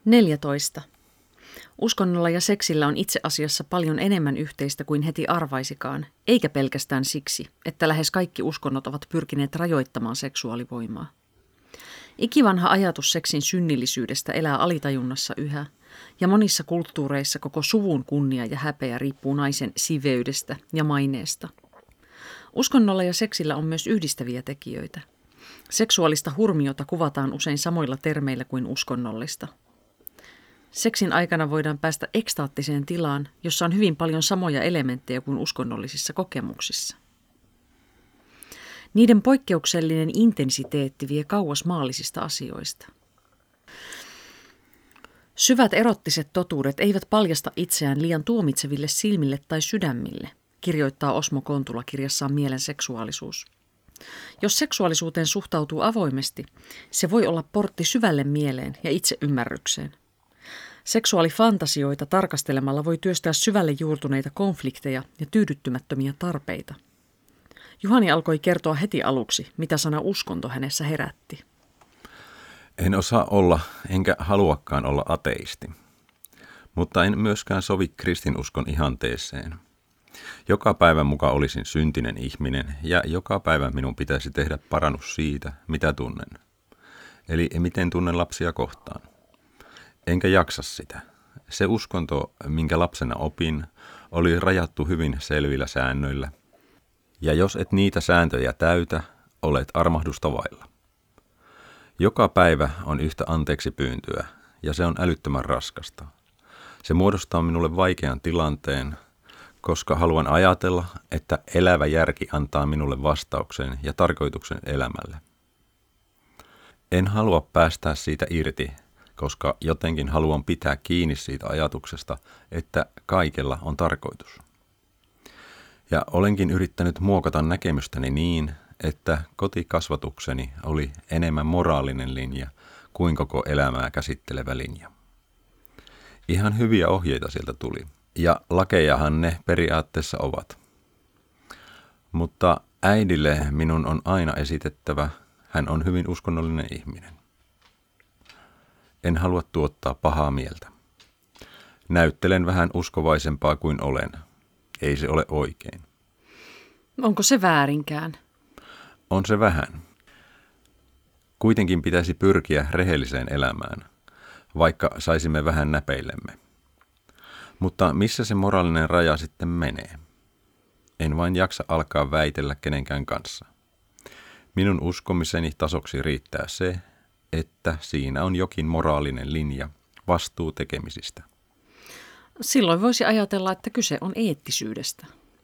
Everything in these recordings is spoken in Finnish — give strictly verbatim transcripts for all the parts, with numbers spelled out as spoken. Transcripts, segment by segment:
neljätoista. Uskonnolla ja seksillä on itse asiassa paljon enemmän yhteistä kuin heti arvaisikaan, eikä pelkästään siksi, että lähes kaikki uskonnot ovat pyrkineet rajoittamaan seksuaalivoimaa. Ikivanha ajatus seksin synnillisyydestä elää alitajunnassa yhä, ja monissa kulttuureissa koko suvun kunnia ja häpeä riippuu naisen siveydestä ja maineesta. Uskonnolla ja seksillä on myös yhdistäviä tekijöitä. Seksuaalista hurmiota kuvataan usein samoilla termeillä kuin uskonnollista. Seksin aikana voidaan päästä ekstaattiseen tilaan, jossa on hyvin paljon samoja elementtejä kuin uskonnollisissa kokemuksissa. Niiden poikkeuksellinen intensiteetti vie kauas maallisista asioista. Syvät erottiset totuudet eivät paljasta itseään liian tuomitseville silmille tai sydämille, kirjoittaa Osmo Kontula kirjassaan Mielen seksuaalisuus. Jos seksuaalisuuteen suhtautuu avoimesti, se voi olla portti syvälle mieleen ja itseymmärrykseen. Seksuaalifantasioita tarkastelemalla voi työstää syvälle juurtuneita konflikteja ja tyydyttymättömiä tarpeita. Juhani alkoi kertoa heti aluksi, mitä sana uskonto hänessä herätti. En osaa olla, enkä haluakaan olla ateisti, mutta en myöskään sovi kristinuskon ihanteeseen. Joka päivä muka olisin syntinen ihminen ja joka päivä minun pitäisi tehdä parannus siitä, mitä tunnen. Eli miten tunnen lapsia kohtaan. Enkä jaksa sitä. Se uskonto, minkä lapsena opin, oli rajattu hyvin selvillä säännöillä. Ja jos et niitä sääntöjä täytä, olet armahdusta vailla. Joka päivä on yhtä anteeksi pyyntöä, ja se on älyttömän raskasta. Se muodostaa minulle vaikean tilanteen, koska haluan ajatella, että elävä järki antaa minulle vastauksen ja tarkoituksen elämälle. En halua päästää siitä irti, koska jotenkin haluan pitää kiinni siitä ajatuksesta, että kaikella on tarkoitus. Ja olenkin yrittänyt muokata näkemystäni niin, että kotikasvatukseni oli enemmän moraalinen linja kuin koko elämää käsittelevä linja. Ihan hyviä ohjeita sieltä tuli, ja lakejahan ne periaatteessa ovat. Mutta äidille minun on aina esitettävä, hän on hyvin uskonnollinen ihminen. En halua tuottaa pahaa mieltä. Näyttelen vähän uskovaisempaa kuin olen. Ei se ole oikein. Onko se väärinkään? On se vähän. Kuitenkin pitäisi pyrkiä rehelliseen elämään, vaikka saisimme vähän näpeillemme. Mutta missä se moraalinen raja sitten menee? En vain jaksa alkaa väitellä kenenkään kanssa. Minun uskomiseni tasoksi riittää se, että siinä on jokin moraalinen linja, vastuu tekemisistä. Silloin voisi ajatella, että kyse on eettisyydestä.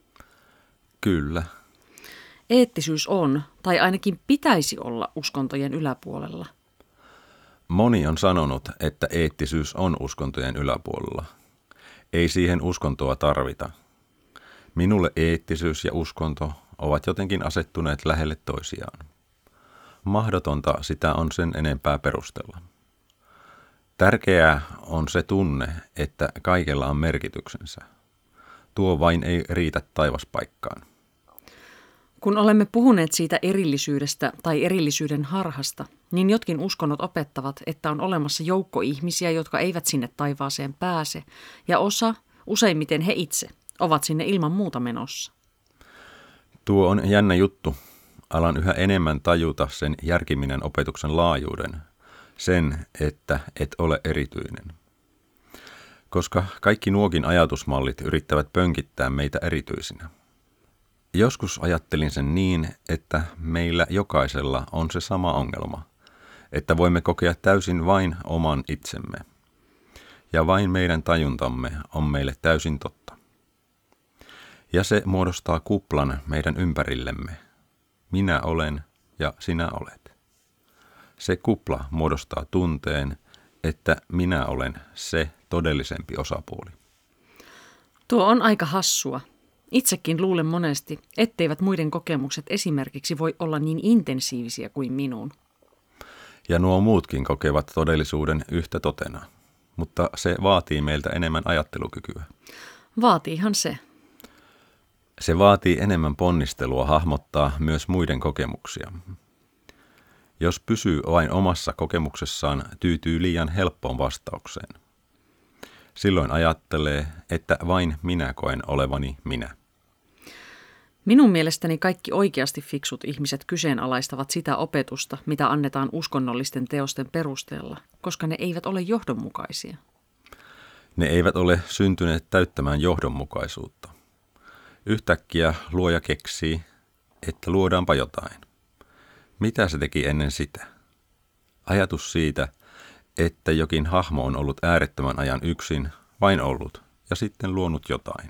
Kyllä. Eettisyys on, tai ainakin pitäisi olla, uskontojen yläpuolella. Moni on sanonut, että eettisyys on uskontojen yläpuolella. Ei siihen uskontoa tarvita. Minulle eettisyys ja uskonto ovat jotenkin asettuneet lähelle toisiaan. Mahdotonta sitä on sen enempää perustella. Tärkeää on se tunne, että kaikella on merkityksensä. Tuo vain ei riitä taivaspaikkaan. Kun olemme puhuneet siitä erillisyydestä tai erillisyyden harhasta, niin jotkin uskonnot opettavat, että on olemassa joukko ihmisiä, jotka eivät sinne taivaaseen pääse, ja osa, useimmiten he itse, ovat sinne ilman muuta menossa. Tuo on jännä juttu. Alan yhä enemmän tajuta sen järkiminen opetuksen laajuuden, sen, että et ole erityinen. Koska kaikki nuokin ajatusmallit yrittävät pönkittää meitä erityisinä. Joskus ajattelin sen niin, että meillä jokaisella on se sama ongelma, että voimme kokea täysin vain oman itsemme. Ja vain meidän tajuntamme on meille täysin totta. Ja se muodostaa kuplan meidän ympärillemme. Minä olen ja sinä olet. Se kupla muodostaa tunteen, että minä olen se todellisempi osapuoli. Tuo on aika hassua. Itsekin luulen monesti, etteivät muiden kokemukset esimerkiksi voi olla niin intensiivisiä kuin minun. Ja nuo muutkin kokevat todellisuuden yhtä totena, mutta se vaatii meiltä enemmän ajattelukykyä. Vaatiihan se. Se vaatii enemmän ponnistelua hahmottaa myös muiden kokemuksia. Jos pysyy vain omassa kokemuksessaan, tyytyy liian helppoon vastaukseen. Silloin ajattelee, että vain minä koen olevani minä. Minun mielestäni kaikki oikeasti fiksut ihmiset kyseenalaistavat sitä opetusta, mitä annetaan uskonnollisten teosten perusteella, koska ne eivät ole johdonmukaisia. Ne eivät ole syntyneet täyttämään johdonmukaisuutta. Yhtäkkiä luoja keksii, että luodaanpa jotain. Mitä se teki ennen sitä? Ajatus siitä, että jokin hahmo on ollut äärettömän ajan yksin, vain ollut, ja sitten luonut jotain.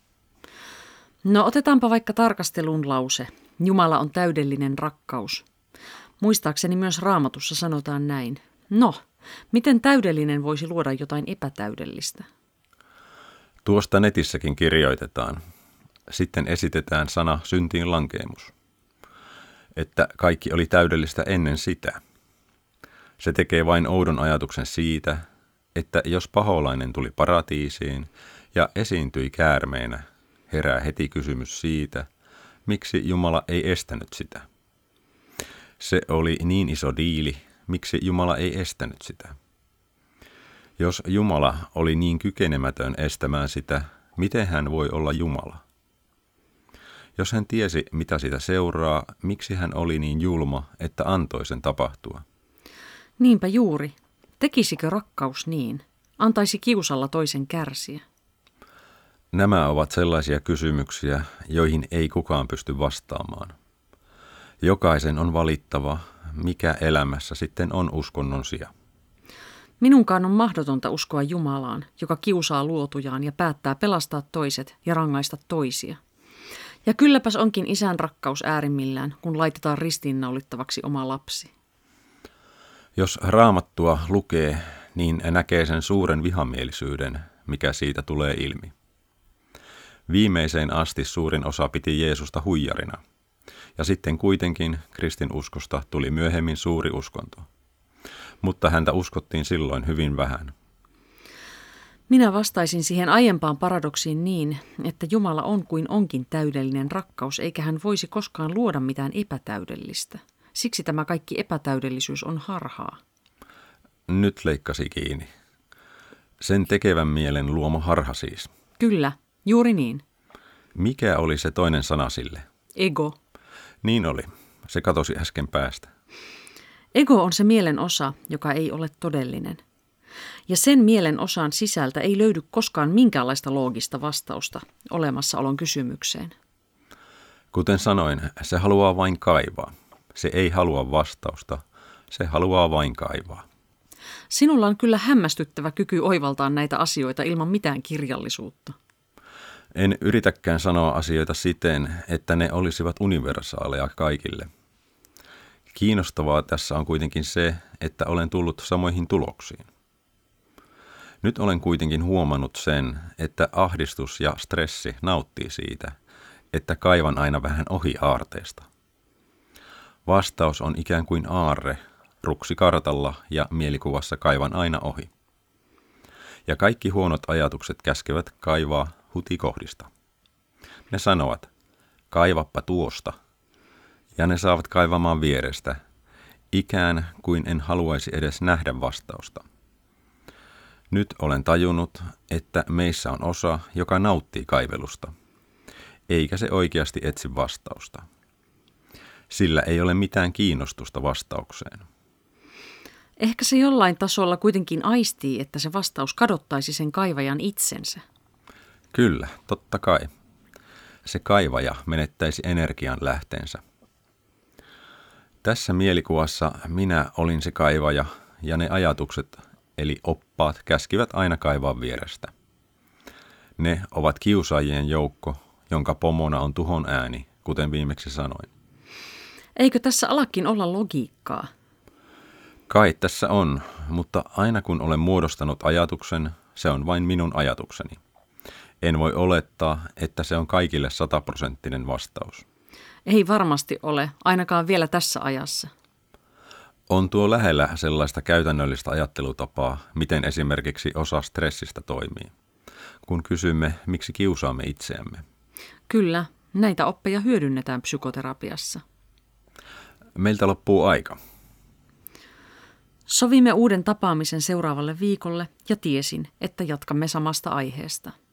No otetaanpa vaikka tarkasteluun lause. Jumala on täydellinen rakkaus. Muistaakseni myös Raamatussa sanotaan näin. No, miten täydellinen voisi luoda jotain epätäydellistä? Tuosta netissäkin kirjoitetaan. Sitten esitetään sana syntiin lankeemus. Että kaikki oli täydellistä ennen sitä. Se tekee vain oudon ajatuksen siitä, että jos paholainen tuli paratiisiin ja esiintyi käärmeenä, herää heti kysymys siitä, miksi Jumala ei estänyt sitä. Se oli niin iso diili, miksi Jumala ei estänyt sitä. Jos Jumala oli niin kykenemätön estämään sitä, miten hän voi olla Jumala? Jos hän tiesi, mitä sitä seuraa, miksi hän oli niin julma, että antoi sen tapahtua? Niinpä juuri. Tekisikö rakkaus niin? Antaisi kiusalla toisen kärsiä? Nämä ovat sellaisia kysymyksiä, joihin ei kukaan pysty vastaamaan. Jokaisen on valittava, mikä elämässä sitten on uskonnon sija. Minunkaan on mahdotonta uskoa Jumalaan, joka kiusaa luotujaan ja päättää pelastaa toiset ja rangaista toisia. Ja kylläpäs onkin isän rakkaus äärimmillään, kun laitetaan ristiinnaulittavaksi oma lapsi. Jos Raamattua lukee, niin näkee sen suuren vihamielisyyden, mikä siitä tulee ilmi. Viimeiseen asti suurin osa piti Jeesusta huijarina, ja sitten kuitenkin kristinuskosta tuli myöhemmin suuri uskonto. Mutta häntä uskottiin silloin hyvin vähän. Minä vastaisin siihen aiempaan paradoksiin niin, että Jumala on kuin onkin täydellinen rakkaus, eikä hän voisi koskaan luoda mitään epätäydellistä. Siksi tämä kaikki epätäydellisyys on harhaa. Nyt leikkasi kiinni. Sen tekevän mielen luoma harha siis. Kyllä, juuri niin. Mikä oli se toinen sana sille? Ego. Niin oli. Se katosi äsken päästä. Ego on se mielen osa, joka ei ole todellinen. Ja sen mielen osan sisältä ei löydy koskaan minkäänlaista loogista vastausta olemassaolon kysymykseen. Kuten sanoin, se haluaa vain kaivaa. Se ei halua vastausta, se haluaa vain kaivaa. Sinulla on kyllä hämmästyttävä kyky oivaltaa näitä asioita ilman mitään kirjallisuutta. En yritäkään sanoa asioita siten, että ne olisivat universaaleja kaikille. Kiinnostavaa tässä on kuitenkin se, että olen tullut samoihin tuloksiin. Nyt olen kuitenkin huomannut sen, että ahdistus ja stressi nauttii siitä, että kaivan aina vähän ohi aarteesta. Vastaus on ikään kuin aarre, ruksikartalla ja mielikuvassa kaivan aina ohi. Ja kaikki huonot ajatukset käskevät kaivaa hutikohdista. Ne sanovat, kaivappa tuosta, ja ne saavat kaivamaan vierestä, ikään kuin en haluaisi edes nähdä vastausta. Nyt olen tajunnut, että meissä on osa, joka nauttii kaivelusta, eikä se oikeasti etsi vastausta. Sillä ei ole mitään kiinnostusta vastaukseen. Ehkä se jollain tasolla kuitenkin aistii, että se vastaus kadottaisi sen kaivajan itsensä. Kyllä, totta kai. Se kaivaja menettäisi energian lähteensä. Tässä mielikuvassa minä olin se kaivaja ja ne ajatukset, eli oppaat, käskivät aina kaivaa vierestä. Ne ovat kiusaajien joukko, jonka pomona on tuhon ääni, kuten viimeksi sanoin. Eikö tässä alakin olla logiikkaa? Kai tässä on, mutta aina kun olen muodostanut ajatuksen, se on vain minun ajatukseni. En voi olettaa, että se on kaikille sataprosenttinen vastaus. Ei varmasti ole, ainakaan vielä tässä ajassa. On tuo lähellä sellaista käytännöllistä ajattelutapaa, miten esimerkiksi osa stressistä toimii, kun kysymme, miksi kiusaamme itseämme. Kyllä, näitä oppeja hyödynnetään psykoterapiassa. Meiltä loppuu aika. Sovimme uuden tapaamisen seuraavalle viikolle ja tiesin, että jatkamme samasta aiheesta.